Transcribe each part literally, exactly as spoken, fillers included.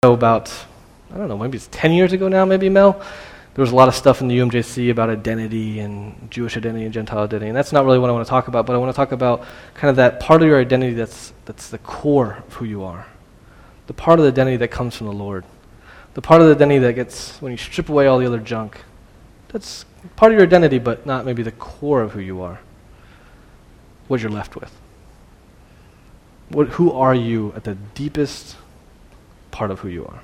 About, I don't know, maybe it's ten years ago now, maybe, Mel? There was a lot of stuff in the U M J C about identity and Jewish identity and Gentile identity, and that's not really what I want to talk about, but I want to talk about kind of that part of your identity that's that's the core of who you are. The part of the identity that comes from the Lord. The part of the identity that gets, when you strip away all the other junk, that's part of your identity, but not maybe the core of who you are. What you're left with. What, who are you at the deepest part of who you are?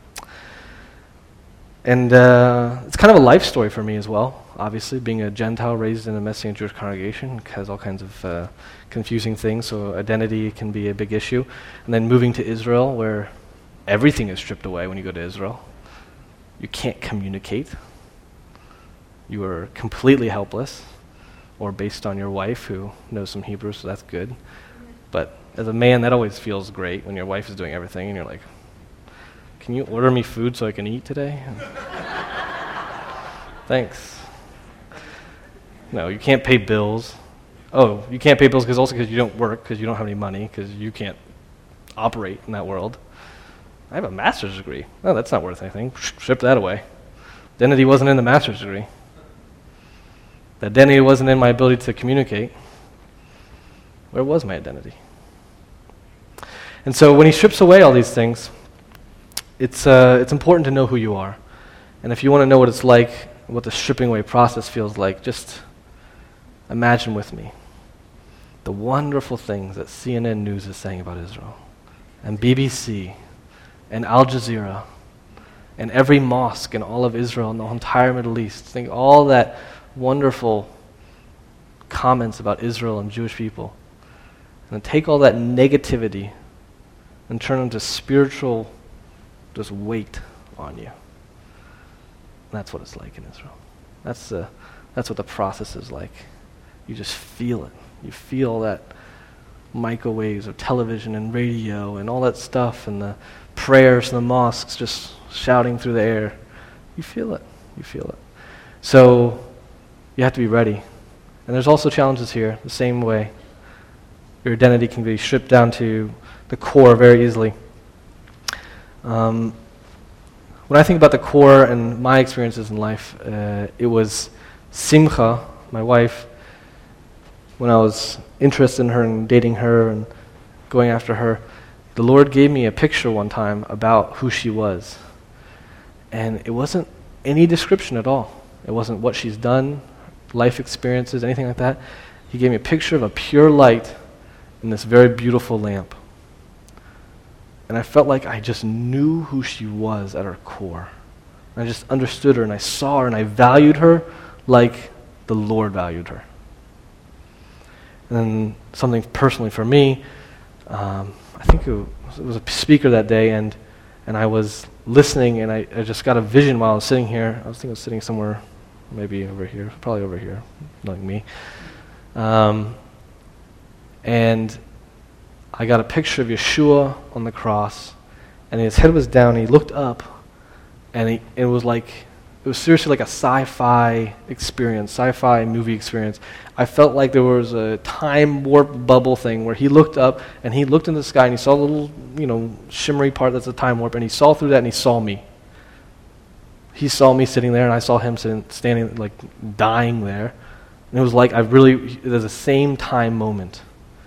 And uh, it's kind of a life story for me as well. Obviously, being a Gentile raised in a Messianic Jewish congregation has all kinds of uh, confusing things, so identity can be a big issue. And then moving to Israel, where everything is stripped away when you go to Israel. You can't communicate. You are completely helpless, or based on your wife who knows some Hebrew, so that's good. But as a man, that always feels great when your wife is doing everything, and you're like, can you order me food so I can eat today? Thanks. No, you can't pay bills. Oh, you can't pay bills because also because you don't work, because you don't have any money, because you can't operate in that world. I have a master's degree. No, that's not worth anything. Strip that away. Identity wasn't in the master's degree. The identity wasn't in my ability to communicate. Where was my identity? And so when he strips away all these things, It's uh, it's important to know who you are. And if you want to know what it's like, what the stripping away process feels like, just imagine with me the wonderful things that C N N News is saying about Israel, and B B C, and Al Jazeera, and every mosque in all of Israel and the entire Middle East. Think all that wonderful comments about Israel and Jewish people. And then take all that negativity and turn it into spiritual just weight on you. And that's what it's like in Israel. That's the, that's what the process is like. You just feel it. You feel that microwaves of television and radio and all that stuff and the prayers in the mosques just shouting through the air. You feel it. You feel it. So you have to be ready. And there's also challenges here, the same way. Your identity can be stripped down to the core very easily. Um, when I think about the core and my experiences in life, uh, it was Simcha, my wife, when I was interested in her and dating her and going after her. The Lord gave me a picture one time about who she was. And it wasn't any description at all. It wasn't what she's done, life experiences, anything like that. He gave me a picture of a pure light in this very beautiful lamp. And I felt like I just knew who she was at her core. And I just understood her, and I saw her, and I valued her like the Lord valued her. And then something personally for me, um, I think it was, it was a speaker that day, and and I was listening, and I, I just got a vision while I was sitting here. I was thinking I was sitting somewhere, maybe over here, probably over here, like me. Um, and I got a picture of Yeshua on the cross, and his head was down, and he looked up, and he, it was like, it was seriously like a sci-fi experience, sci-fi movie experience. I felt like there was a time warp bubble thing where he looked up, and he looked in the sky, and he saw a little, you know, shimmery part that's a time warp, and he saw through that, and he saw me. He saw me sitting there, and I saw him sitting, standing, like, dying there. And it was like I really, it was the same time moment.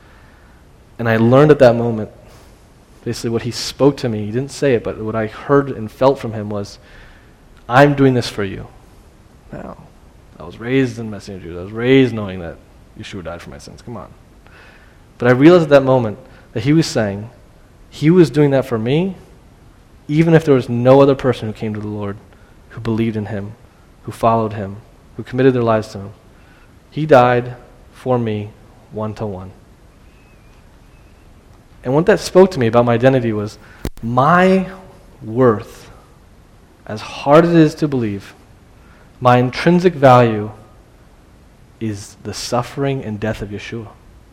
And I learned at that moment, basically what he spoke to me, he didn't say it, but what I heard and felt from him was, I'm doing this for you. Now, I was raised in Messianic Jews. I was raised knowing that Yeshua died for my sins. Come on. But I realized at that moment that he was saying, he was doing that for me, even if there was no other person who came to the Lord, who believed in him, who followed him, who committed their lives to him. He died for me, one to one. And what that spoke to me about my identity was my worth, as hard as it is to believe, my intrinsic value is the suffering and death of Yeshua.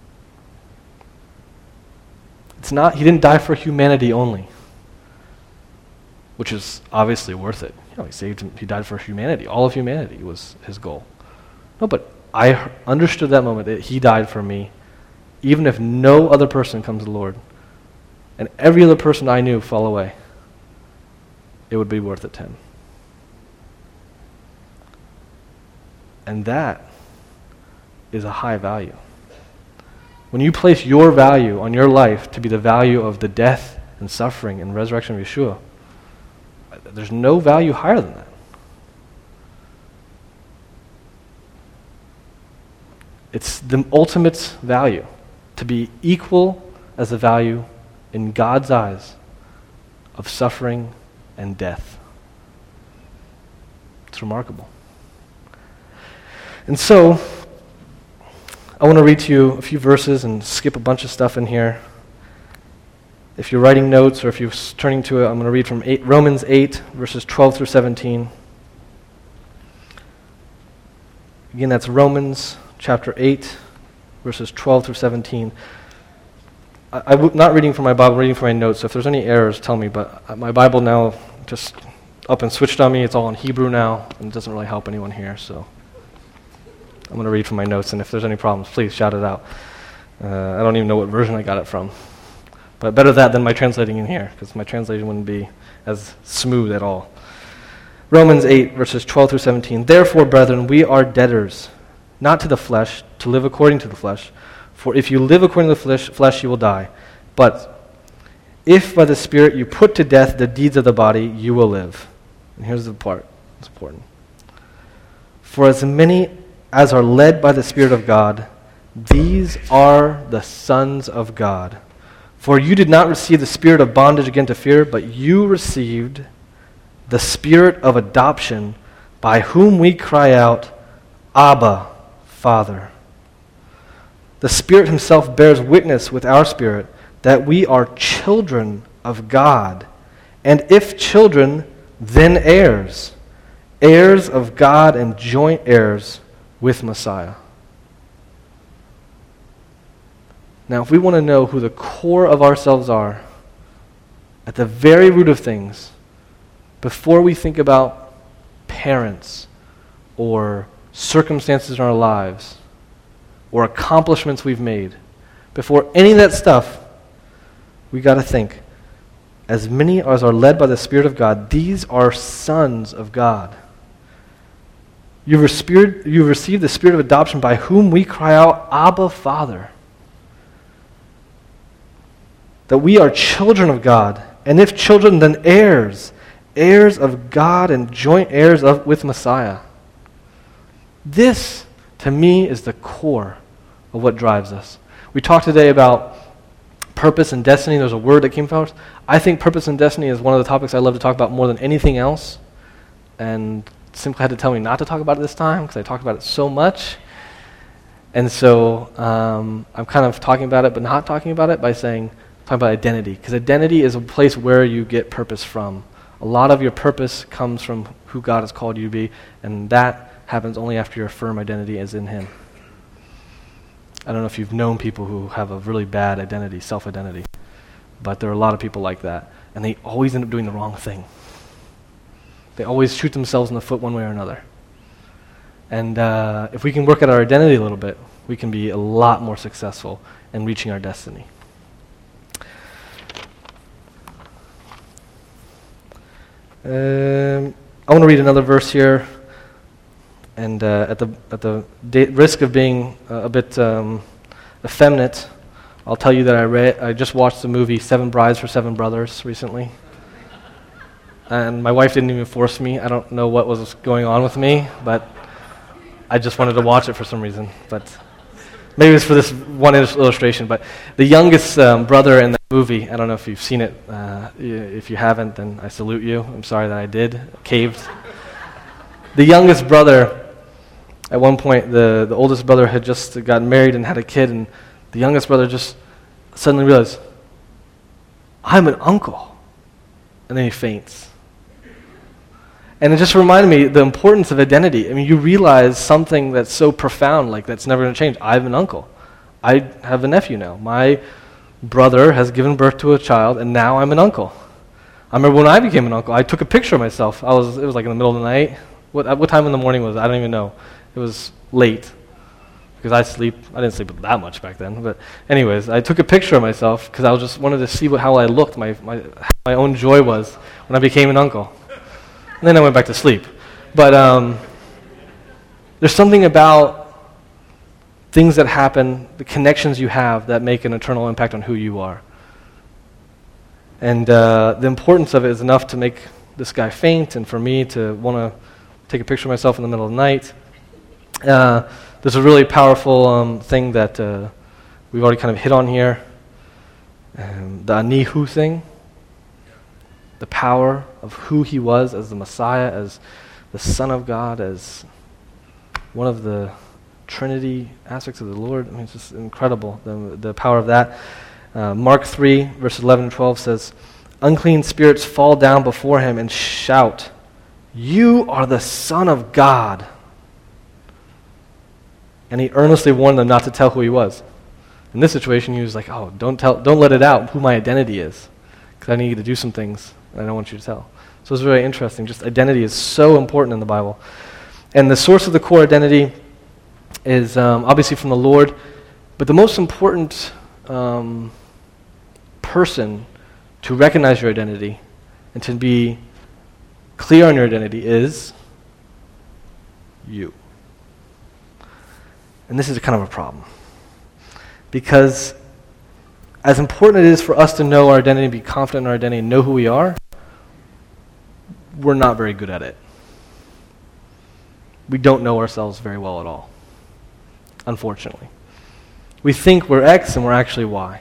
It's not, he didn't die for humanity only, which is obviously worth it. You know, he saved him, he died for humanity. All of humanity was his goal. No, but I understood that moment that he died for me, even if no other person comes to the Lord, and every other person I knew fell away. it would be worth it to him. And that is a high value. When you place your value on your life to be the value of the death and suffering and resurrection of Yeshua, there's no value higher than that. It's the ultimate value, to be equal as the value in God's eyes of suffering and death. It's remarkable. And so, I want to read to you a few verses and skip a bunch of stuff in here. If you're writing notes or if you're turning to it, I'm going to read from eight, Romans eight, verses twelve through seventeen. Again, that's Romans chapter eight, verses twelve through seventeen. I, I'm not reading from my Bible, I'm reading from my notes, so if there's any errors, tell me. But my Bible now just up and switched on me. It's all in Hebrew now, and it doesn't really help anyone here, so I'm going to read from my notes, and if there's any problems, please shout it out. Uh, I don't even know what version I got it from. But better that than my translating in here, because my translation wouldn't be as smooth at all. Romans eight, verses twelve through seventeen. Therefore, brethren, we are debtors, not to the flesh, to live according to the flesh. For if you live according to the flesh, flesh you will die. But if by the Spirit you put to death the deeds of the body, you will live. And here's the part that's important. For as many as are led by the Spirit of God, these are the sons of God. For you did not receive the spirit of bondage again to fear, but you received the spirit of adoption, by whom we cry out, Abba, Father. The Spirit himself bears witness with our spirit that we are children of God, and if children, then heirs, heirs of God and joint heirs with Messiah. Now, if we want to know who the core of ourselves are, at the very root of things, before we think about parents or circumstances in our lives or accomplishments we've made, before any of that stuff, we got to think, as many as are led by the Spirit of God, these are sons of God. You've received, you've received the spirit of adoption, by whom we cry out, Abba, Father. That we are children of God, and if children, then heirs, heirs of God and joint heirs of, with Messiah. This, to me, is the core of what drives us. We talked today about purpose and destiny. There's a word that came out. I think purpose and destiny is one of the topics I love to talk about more than anything else, and simply had to tell me not to talk about it this time because I talked about it so much. And so um, I'm kind of talking about it but not talking about it by saying, talking about identity, because identity is a place where you get purpose from. A lot of your purpose comes from who God has called you to be, and that happens only after your firm identity is in Him. I don't know if you've known people who have a really bad identity, self-identity, but there are a lot of people like that, and they always end up doing the wrong thing. They always shoot themselves in the foot one way or another. And uh, if we can work at our identity a little bit, we can be a lot more successful in reaching our destiny. Um, I want to read another verse here, and uh, at the at the da- risk of being uh, a bit um, effeminate, I'll tell you that I read. I just watched the movie Seven Brides for Seven Brothers recently, and my wife didn't even force me. I don't know what was going on with me, but I just wanted to watch it for some reason. But maybe it was for this one illustration. But the youngest um, brother in the movie, I don't know if you've seen it. Uh, if you haven't, then I salute you. I'm sorry that I did. Caved. The youngest brother, at one point, the, the oldest brother had just gotten married and had a kid, and the youngest brother just suddenly realized, I'm an uncle. And then he faints. And it just reminded me the importance of identity. I mean, you realize something that's so profound, like that's never going to change. I have an uncle. I have a nephew now. My brother has given birth to a child, and now I'm an uncle. I remember when I became an uncle, I took a picture of myself. I was it was like in the middle of the night. What what time in the morning was it? I don't even know. It was late because I sleep. I didn't sleep that much back then. But anyways, I took a picture of myself because I was just wanted to see what how I looked. My my my own joy was when I became an uncle. And then I went back to sleep. But um, there's something about things that happen, the connections you have that make an eternal impact on who you are. And uh, the importance of it is enough to make this guy faint and for me to want to take a picture of myself in the middle of the night. Uh, there's a really powerful um, thing that uh, we've already kind of hit on here. Um, the Anihu thing. The power of who he was as the Messiah, as the Son of God, as one of the Trinity aspects of the Lord. I mean, it's just incredible, the, the power of that. Uh, Mark three, verses eleven and twelve says, unclean spirits fall down before him and shout, "You are the Son of God." And he earnestly warned them not to tell who he was. In this situation, he was like, oh, don't tell, don't let it out who my identity is, because I need you to do some things and I don't want you to tell. So it's very interesting. Just identity is so important in the Bible. And the source of the core identity is um, obviously from the Lord, but the most important um, person to recognize your identity and to be clear on your identity is you. And this is kind of a problem. Because as important it is for us to know our identity, be confident in our identity, and know who we are, we're not very good at it. We don't know ourselves very well at all, unfortunately. We think we're X and we're actually Y.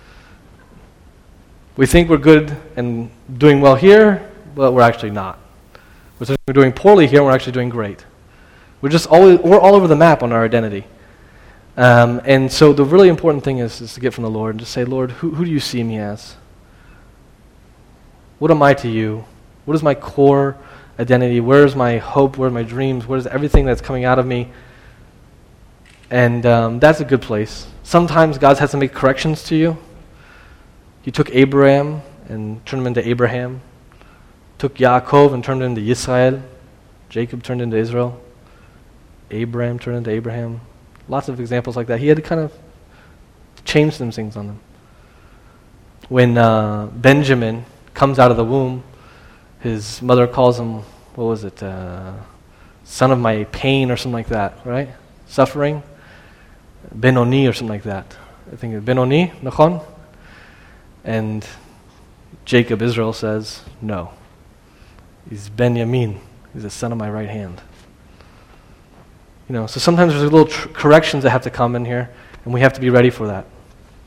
We think we're good and doing well here, but we're actually not. We're doing poorly here and we're actually doing great. We're just always, we're all over the map on our identity. Um, and so the really important thing is, is to get from the Lord and just say, Lord, who, who do you see me as? What am I to you? What is my core identity? Where is my hope? Where are my dreams? Where is everything that's coming out of me? And um, that's a good place. Sometimes God has to make corrections to you. He took Abraham and turned him into Abraham. Took Yaakov and turned him into Yisrael. Jacob turned into Israel. Abraham turned into Abraham. Lots of examples like that. He had to kind of change some things on them. When uh, Benjamin comes out of the womb, his mother calls him, what was it, uh, son of my pain or something like that, right? Suffering. Benoni or something like that. I think it's Benoni, Nachon. And Jacob, Israel, says, no. He's Benjamin. He's the son of my right hand. You know, so sometimes there's little tr- corrections that have to come in here, and we have to be ready for that.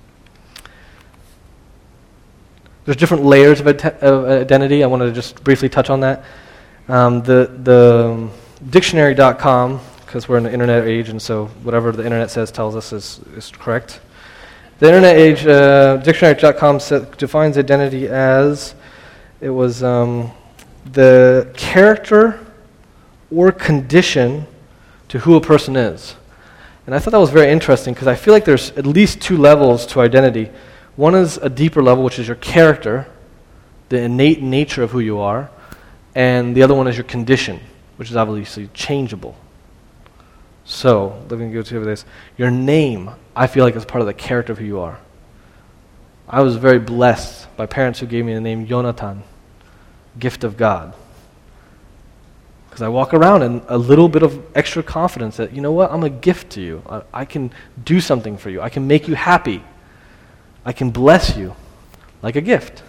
There's different layers of, ad- of identity. I wanted to just briefly touch on that. Um, the the dictionary dot com, because we're in the internet age, and so whatever the internet says tells us is, is correct. The internet age, uh, dictionary dot com sa- defines identity as, it was um, the character or condition to who a person is. And I thought that was very interesting because I feel like there's at least two levels to identity. One is a deeper level, which is your character, the innate nature of who you are, and the other one is your condition, which is obviously changeable. So, let me go to this. Your name, I feel like, is part of the character of who you are. I was very blessed by parents who gave me the name Jonathan, gift of God. Because I walk around in a little bit of extra confidence that, you know what, I'm a gift to you. I, I can do something for you. I can make you happy. I can bless you like a gift.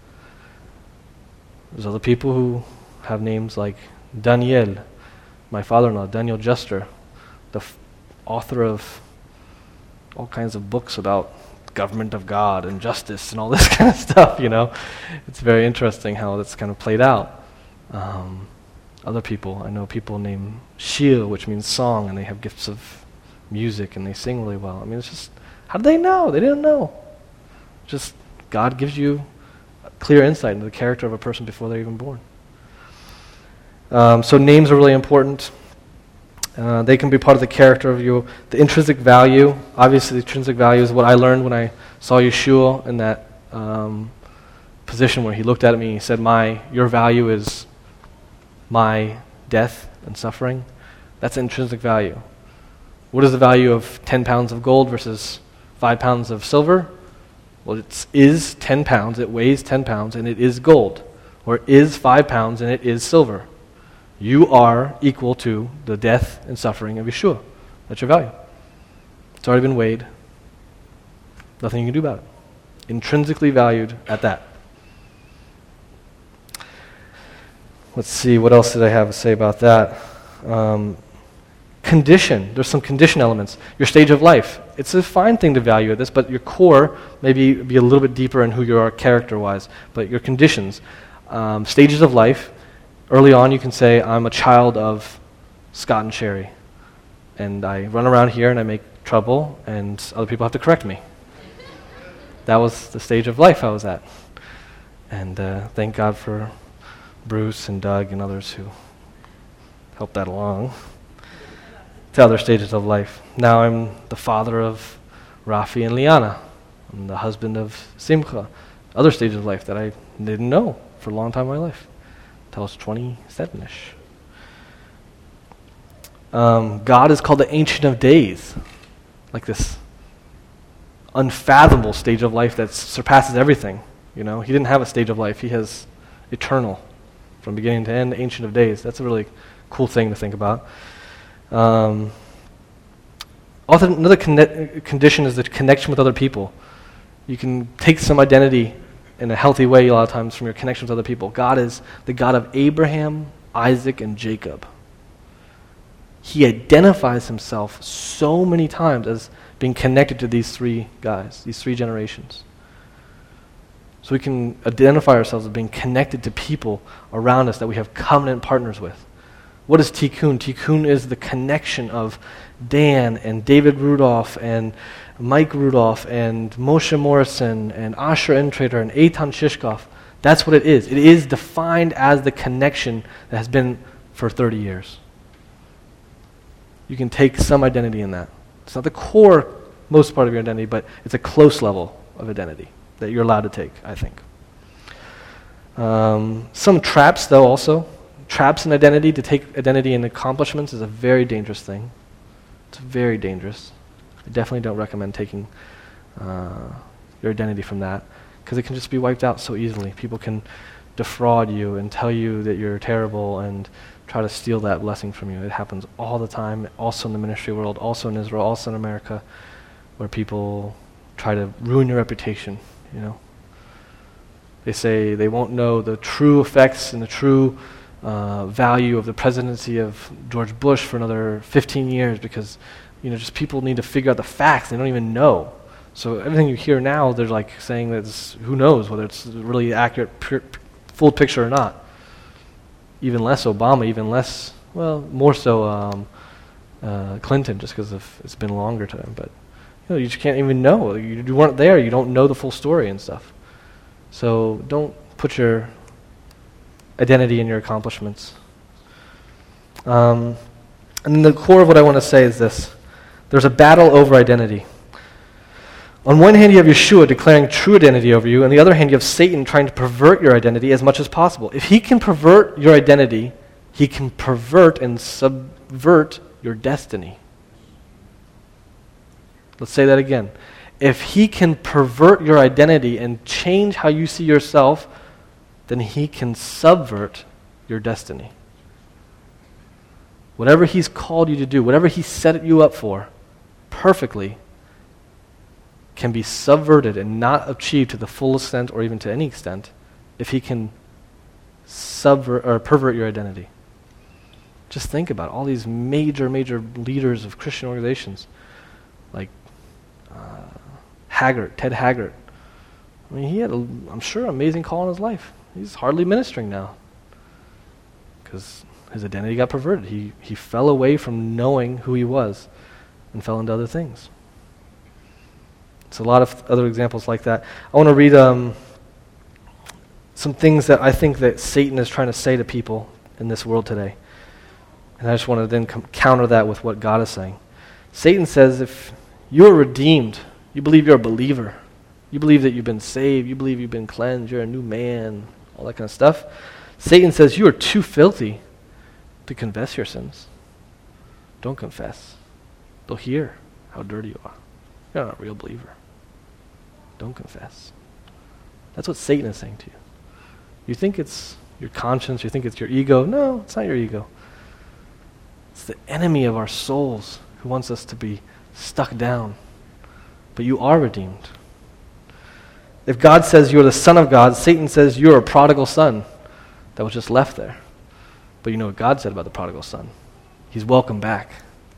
There's other people who have names like Daniel, my father-in-law, Daniel Juster, the f- author of all kinds of books about government of God and justice and all this kind of stuff, you know. It's very interesting how that's kind of played out. Um, Other people, I know people named Shir, which means song, and they have gifts of music, and they sing really well. I mean, it's just, how did they know? They didn't know. Just, God gives you a clear insight into the character of a person before they're even born. Um, so names are really important. Uh, they can be part of the character of you. The intrinsic value, obviously the intrinsic value is what I learned when I saw Yeshua in that um, position where he looked at me and he said, "My, your value is my death and suffering." That's intrinsic value. What is the value of ten pounds of gold versus five pounds of silver? Well, it is ten pounds, it weighs ten pounds, and it is gold. Or it is five pounds, and it is silver. You are equal to the death and suffering of Yeshua. That's your value. It's already been weighed. Nothing you can do about it. Intrinsically valued at that. Let's see, what else did I have to say about that? Um, condition. There's some condition elements. Your stage of life. It's a fine thing to value at this, but your core maybe be a little bit deeper in who you are character-wise. But your conditions, um, stages of life. Early on, you can say, I'm a child of Scott and Sherry, and I run around here and I make trouble, and other people have to correct me. That was the stage of life I was at. And uh, thank God for Bruce and Doug and others who helped that along to other stages of life. Now I'm the father of Rafi and Liana. I'm the husband of Simcha. Other stages of life that I didn't know for a long time in my life, until I was twenty-seven-ish. Um, God is called the Ancient of Days, like this unfathomable stage of life that surpasses everything. You know, he didn't have a stage of life. He has eternal, from beginning to end, Ancient of Days. That's a really cool thing to think about. Um, also, another conne- condition is the connection with other people. You can take some identity in a healthy way a lot of times from your connection with other people. God is the God of Abraham, Isaac, and Jacob. He identifies himself so many times as being connected to these three guys, these three generations. So we can identify ourselves as being connected to people around us that we have covenant partners with. What is Tikkun? Tikkun is the connection of Dan and David Rudolph and Mike Rudolph and Moshe Morrison and Asher Entrader and Eitan Shishkov. That's what it is. It is defined as the connection that has been for thirty years. You can take some identity in that. It's not the core, most part of your identity, but it's a close level of identity that you're allowed to take, I think. Um, some traps, though, also. Traps in identity, to take identity in accomplishments is a very dangerous thing. It's very dangerous. I definitely don't recommend taking uh, your identity from that, because it can just be wiped out so easily. People can defraud you and tell you that you're terrible and try to steal that blessing from you. It happens all the time, also in the ministry world, also in Israel, also in America, where people try to ruin your reputation, you know. They say they won't know the true effects and the true uh, value of the presidency of George Bush for another fifteen years because, you know, just people need to figure out the facts. They don't even know. So everything you hear now, they're like saying that it's, who knows whether it's really accurate, pure, full picture or not. Even less Obama, even less, well, more so um, uh, Clinton, just because it's been a longer time. But you know, you just can't even know. You, you weren't there. You don't know the full story and stuff. So don't put your identity in your accomplishments. Um, and then the core of what I want to say is this. There's a battle over identity. On one hand, you have Yeshua declaring true identity over you. On the other hand, you have Satan trying to pervert your identity as much as possible. If he can pervert your identity, he can pervert and subvert your destiny. Let's say that again. If he can pervert your identity and change how you see yourself, then he can subvert your destiny. Whatever he's called you to do, whatever he set you up for, perfectly, can be subverted and not achieved to the full extent or even to any extent if he can subvert or pervert your identity. Just think about all these major, major leaders of Christian organizations, like uh, Haggart, Ted Haggart. I mean, he had, a, I'm sure, amazing call in his life. He's hardly ministering now because his identity got perverted. He he fell away from knowing who he was and fell into other things. It's a lot of other examples like that. I want to read um, some things that I think that Satan is trying to say to people in this world today. And I just want to then com- counter that with what God is saying. Satan says, if you are redeemed, you believe you're a believer, you believe that you've been saved, you believe you've been cleansed, you're a new man, all that kind of stuff. Satan says you are too filthy to confess your sins. Don't confess. They'll hear how dirty you are. You're not a real believer. Don't confess. That's what Satan is saying to you. You think it's your conscience, you think it's your ego. No, it's not your ego. It's the enemy of our souls who wants us to be stuck down. But you are redeemed. If God says you're the Son of God, Satan says you're a prodigal son that was just left there. But you know what God said about the prodigal son? He's welcome back.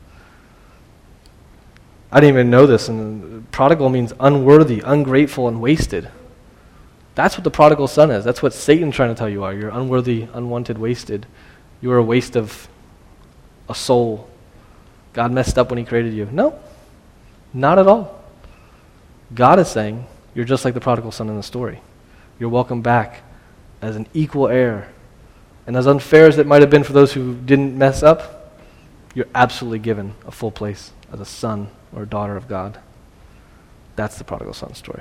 I didn't even know this, and prodigal means unworthy, ungrateful, and wasted. That's what the prodigal son is. That's what Satan's trying to tell you are. You're unworthy, unwanted, wasted. You are a waste of a soul. God messed up when he created you. No, not at all. God is saying, you're just like the prodigal son in the story. You're welcome back as an equal heir. And as unfair as it might have been for those who didn't mess up, you're absolutely given a full place as a son or a daughter of God. That's the prodigal son story.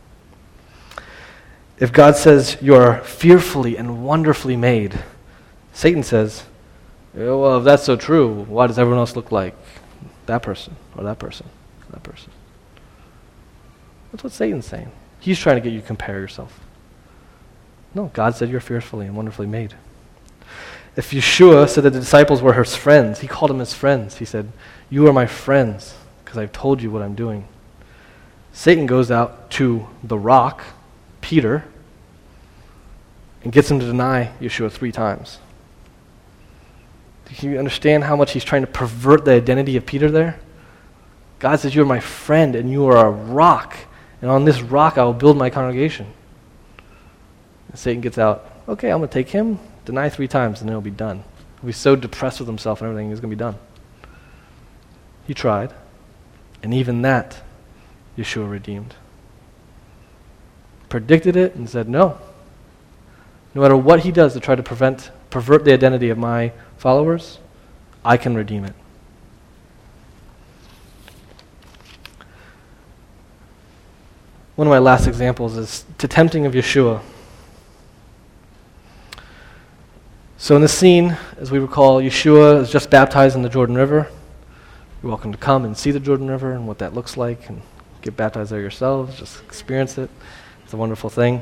If God says you're fearfully and wonderfully made, Satan says, well, if that's so true, why does everyone else look like that person or that person or that person? That's what Satan's saying. He's trying to get you to compare yourself. No, God said you're fearfully and wonderfully made. If Yeshua said that the disciples were his friends, he called them his friends. He said, you are my friends because I've told you what I'm doing. Satan goes out to the rock, Peter, and gets him to deny Yeshua three times. Do you understand how much he's trying to pervert the identity of Peter there? God says, you are my friend and you are a rock, and on this rock I will build my congregation. And Satan gets out, okay, I'm going to take him, deny three times, and then he'll be done. He'll be so depressed with himself and everything, he's going to be done. He tried, and even that Yeshua redeemed. Predicted it and said, no. No matter what he does to try to prevent, pervert the identity of my followers, I can redeem it. One of my last examples is the tempting of Yeshua. So in the scene, as we recall, Yeshua is just baptized in the Jordan River. You're welcome to come and see the Jordan River and what that looks like and get baptized there yourselves. Just experience it. It's a wonderful thing.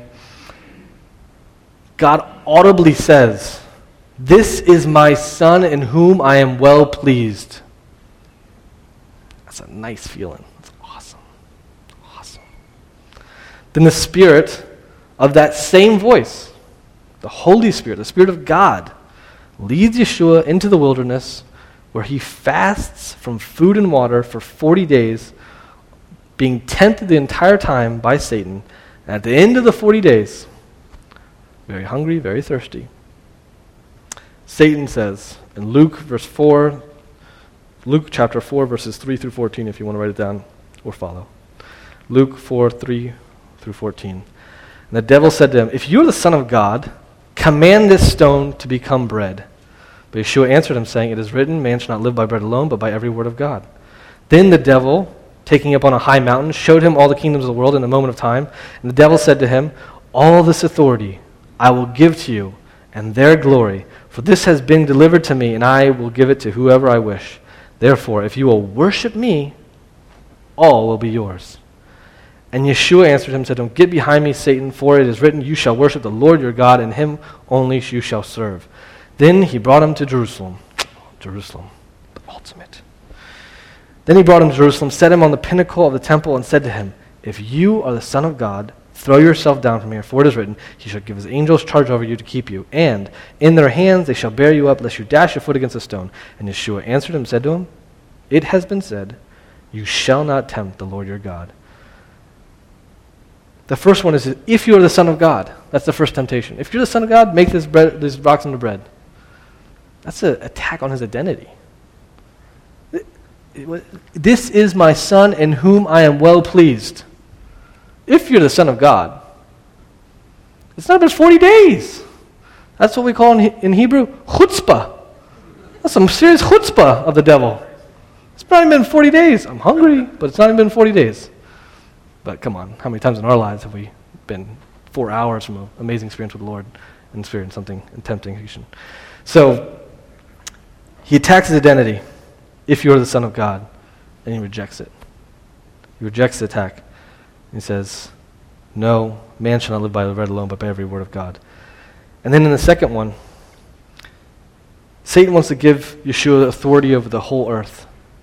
God audibly says, this is my son in whom I am well pleased. That's a nice feeling. That's awesome. Awesome. Then the Spirit of that same voice, the Holy Spirit, the Spirit of God, leads Yeshua into the wilderness where he fasts from food and water for forty days, being tempted the entire time by Satan. And at the end of the forty days, very hungry, very thirsty, Satan says in Luke verse four, Luke chapter four, verses three through fourteen, if you want to write it down or follow. Luke four, three through fourteen. And the devil said to him, if you are the Son of God, command this stone to become bread. But Yeshua answered him, saying, it is written, man shall not live by bread alone, but by every word of God. Then the devil, taking up on a high mountain, showed him all the kingdoms of the world in a moment of time. And the devil said to him, all this authority I will give to you, and their glory, for this has been delivered to me, and I will give it to whoever I wish. Therefore, if you will worship me, all will be yours. And Yeshua answered him and said to him, get behind me, Satan, for it is written, you shall worship the Lord your God, and him only you shall serve. Then he brought him to Jerusalem. Jerusalem, the ultimate. Then he brought him to Jerusalem, set him on the pinnacle of the temple, and said to him, if you are the Son of God, throw yourself down from here, for it is written, he shall give his angels charge over you to keep you, and in their hands they shall bear you up, lest you dash your foot against a stone. And Yeshua answered him and said to him, it has been said, you shall not tempt the Lord your God. The first one is, if you are the Son of God. That's the first temptation. If you're the Son of God, make this bread, these rocks into bread. That's an attack on his identity. This is my son in whom I am well pleased. If you're the Son of God. It's not been forty days. That's what we call in, in Hebrew, chutzpah. That's some serious chutzpah of the devil. It's not even been forty days. I'm hungry, but it's not even been forty days. But come on, how many times in our lives have we been four hours from an amazing experience with the Lord and experienced something temptation? So, he attacks his identity, if you are the Son of God, and he rejects it. He rejects the attack. He says, no, man shall not live by bread alone, but by every word of God. And And then in the second one, Satan wants to give Yeshua authority over the whole earth.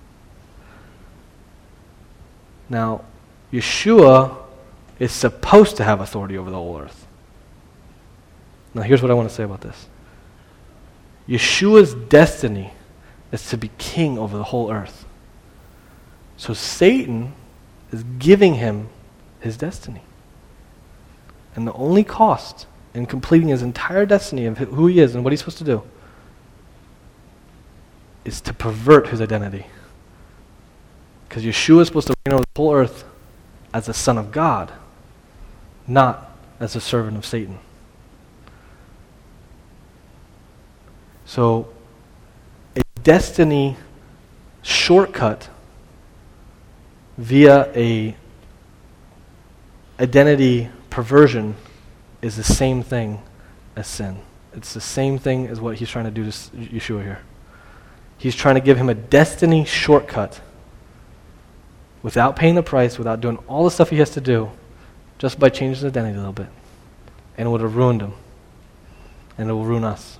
Now, Yeshua is supposed to have authority over the whole earth. Now, here's what I want to say about this. Yeshua's destiny is to be king over the whole earth. So Satan is giving him his destiny. And the only cost in completing his entire destiny of who he is and what he's supposed to do is to pervert his identity. Because Yeshua is supposed to reign over the whole earth as the Son of God, not as a servant of Satan. So, a destiny shortcut via a identity perversion is the same thing as sin. It's the same thing as what he's trying to do to Yeshua here. He's trying to give him a destiny shortcut without paying the price, without doing all the stuff he has to do, just by changing his identity a little bit. And it would have ruined him. And it will ruin us.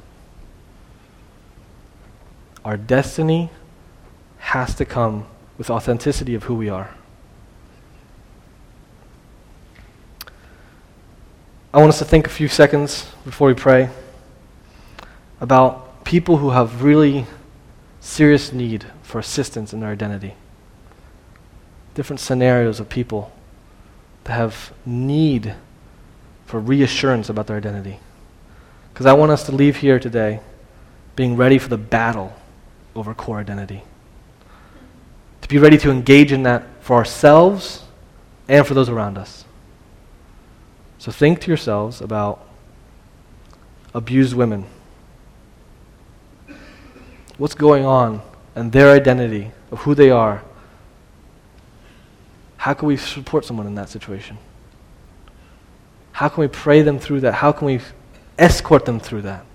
Our destiny has to come with authenticity of who we are. I want us to think a few seconds before we pray about people who have really serious need for assistance in their identity. Different scenarios of people that have need for reassurance about their identity. Because I want us to leave here today being ready for the battle over core identity. To be ready to engage in that for ourselves and for those around us. So think to yourselves about abused women. What's going on in their identity of who they are? How can we support someone in that situation? How can we pray them through that? How can we escort them through that?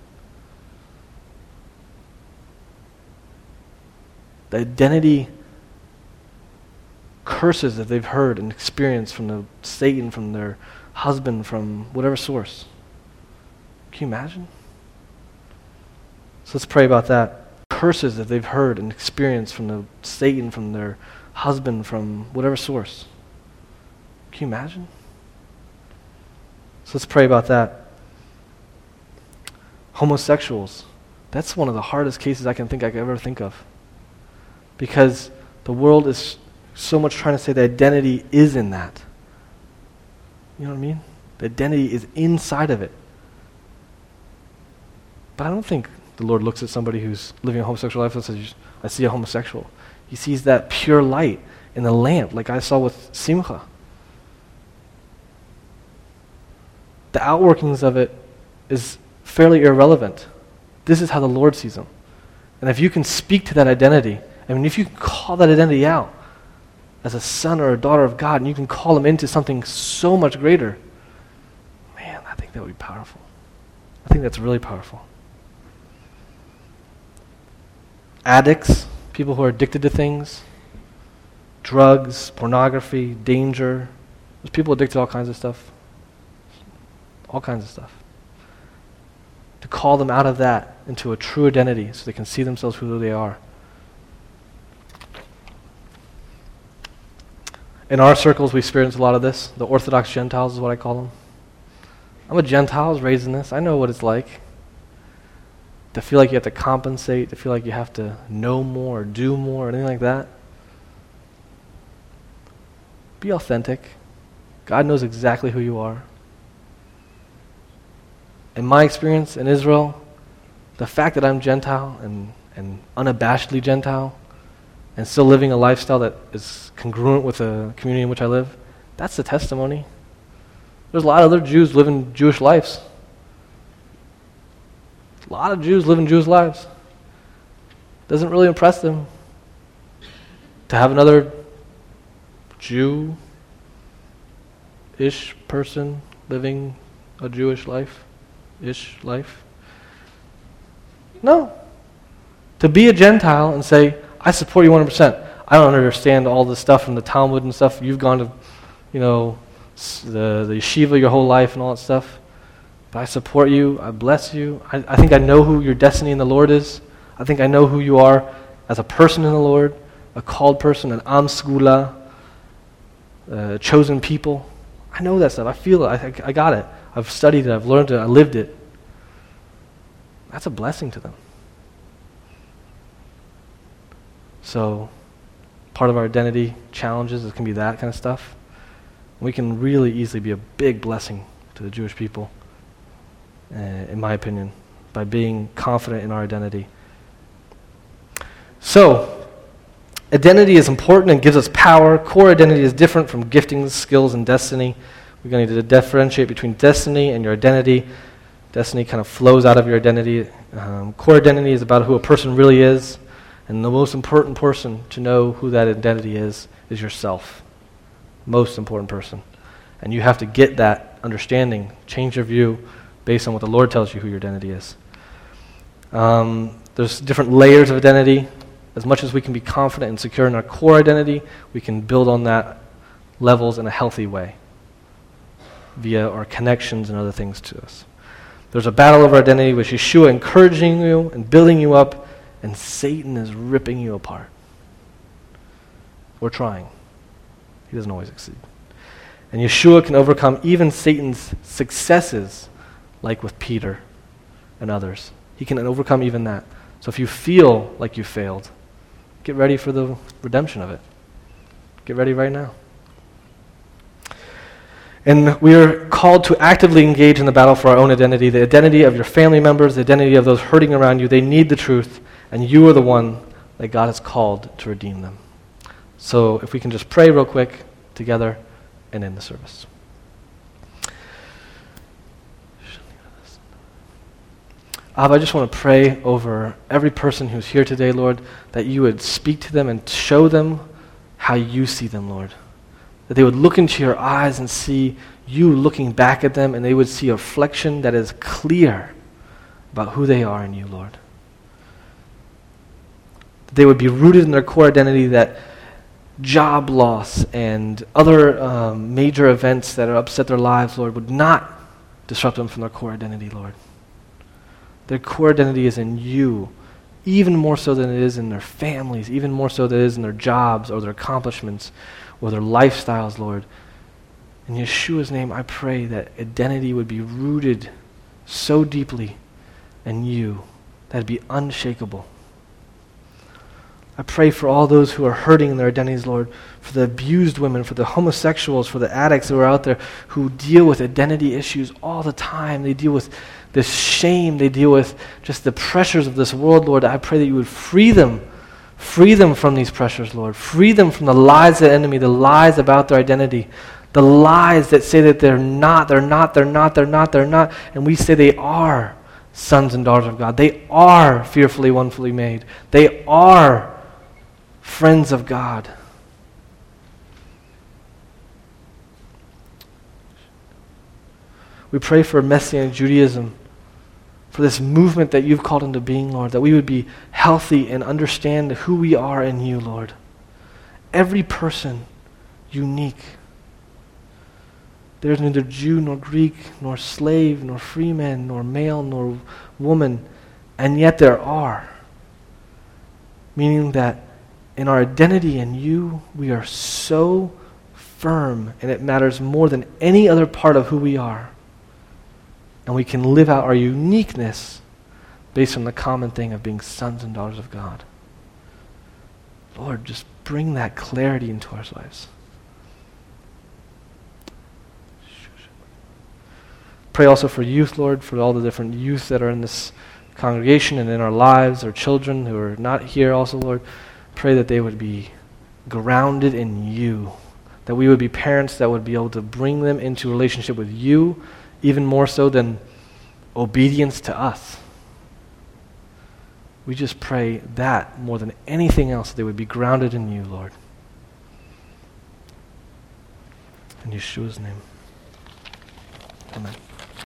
The identity curses that they've heard and experienced from the Satan, from their husband, from whatever source. Can you imagine? So let's pray about that. Curses that they've heard and experienced from the Satan, from their husband, from whatever source. Can you imagine? So let's pray about that. Homosexuals. That's one of the hardest cases I can think I could ever think of. Because the world is so much trying to say the identity is in that. You know what I mean? The identity is inside of it. But I don't think the Lord looks at somebody who's living a homosexual life and says, I see a homosexual. He sees that pure light in the lamp, like I saw with Simcha. The outworkings of it is fairly irrelevant. This is how the Lord sees them. And if you can speak to that identity, I mean, if you can call that identity out as a son or a daughter of God, and you can call them into something so much greater, man, I think that would be powerful. I think that's really powerful. Addicts, people who are addicted to things, drugs, pornography, danger. There's people addicted to all kinds of stuff. All kinds of stuff. To call them out of that into a true identity so they can see themselves who they are. In our circles, we experience a lot of this. The Orthodox Gentiles is what I call them. I'm a Gentile, I was raised in this. I know what it's like to feel like you have to compensate, to feel like you have to know more, or do more, or anything like that. Be authentic. God knows exactly who you are. In my experience in Israel, the fact that I'm Gentile and, and unabashedly Gentile and still living a lifestyle that is congruent with the community in which I live, that's the testimony. There's a lot of other Jews living Jewish lives. A lot of Jews living Jewish lives. Doesn't really impress them to have another Jew-ish person living a Jewish life-ish life. No. To be a Gentile and say, I support you one hundred percent. I don't understand all the stuff from the Talmud and stuff. You've gone to, you know, the, the yeshiva your whole life and all that stuff. But I support you. I bless you. I, I think I know who your destiny in the Lord is. I think I know who you are as a person in the Lord, a called person, an am skula, a chosen people. I know that stuff. I feel it. I, I, I got it. I've studied it. I've learned it. I lived it. That's a blessing to them. So part of our identity challenges, it can be that kind of stuff. We can really easily be a big blessing to the Jewish people, uh, in my opinion, by being confident in our identity. So, identity is important and gives us power. Core identity is different from giftings, skills, and destiny. We're going to need to differentiate between destiny and your identity. Destiny kind of flows out of your identity. Um, core identity is about who a person really is. And the most important person to know who that identity is, is yourself. Most important person. And you have to get that understanding, change your view based on what the Lord tells you who your identity is. Um, there's different layers of identity. As much as we can be confident and secure in our core identity, we can build on that levels in a healthy way via our connections and other things to us. There's a battle over identity with Yeshua encouraging you and building you up, and Satan is ripping you apart. We're trying. He doesn't always succeed. And Yeshua can overcome even Satan's successes, like with Peter and others. He can overcome even that. So if you feel like you failed, get ready for the redemption of it. Get ready right now. And we are called to actively engage in the battle for our own identity, the identity of your family members, the identity of those hurting around you. They need the truth, and you are the one that God has called to redeem them. So if we can just pray real quick together and end the service. Abba, I just want to pray over every person who's here today, Lord, that you would speak to them and show them how you see them, Lord. That they would look into your eyes and see you looking back at them, and they would see a reflection that is clear about who they are in you, Lord. That they would be rooted in their core identity, that job loss and other um, major events that have upset their lives, Lord, would not disrupt them from their core identity, Lord. Their core identity is in you, even more so than it is in their families, even more so than it is in their jobs or their accomplishments or their lifestyles, Lord. In Yeshua's name, I pray that identity would be rooted so deeply in you that it'd be unshakable. I pray for all those who are hurting in their identities, Lord, for the abused women, for the homosexuals, for the addicts who are out there who deal with identity issues all the time. They deal with this shame. They deal with just the pressures of this world, Lord. I pray that you would free them. Free them from these pressures, Lord. Free them from the lies of the enemy, the lies about their identity, the lies that say that they're not, they're not, they're not, they're not, they're not, and we say they are sons and daughters of God. They are fearfully, wonderfully made. They are friends of God. We pray for Messianic Judaism, for this movement that you've called into being, Lord, that we would be healthy and understand who we are in you, Lord. Every person unique. There's neither Jew nor Greek, nor slave, nor free man, nor male, nor woman, and yet there are. Meaning that in our identity in you, we are so firm, and it matters more than any other part of who we are. And we can live out our uniqueness based on the common thing of being sons and daughters of God. Lord, just bring that clarity into our lives. Pray also for youth, Lord, for all the different youth that are in this congregation and in our lives, our children who are not here also, Lord. Pray that they would be grounded in you, that we would be parents that would be able to bring them into a relationship with you, even more so than obedience to us. We just pray that more than anything else, that they would be grounded in you, Lord. In Yeshua's name. Amen.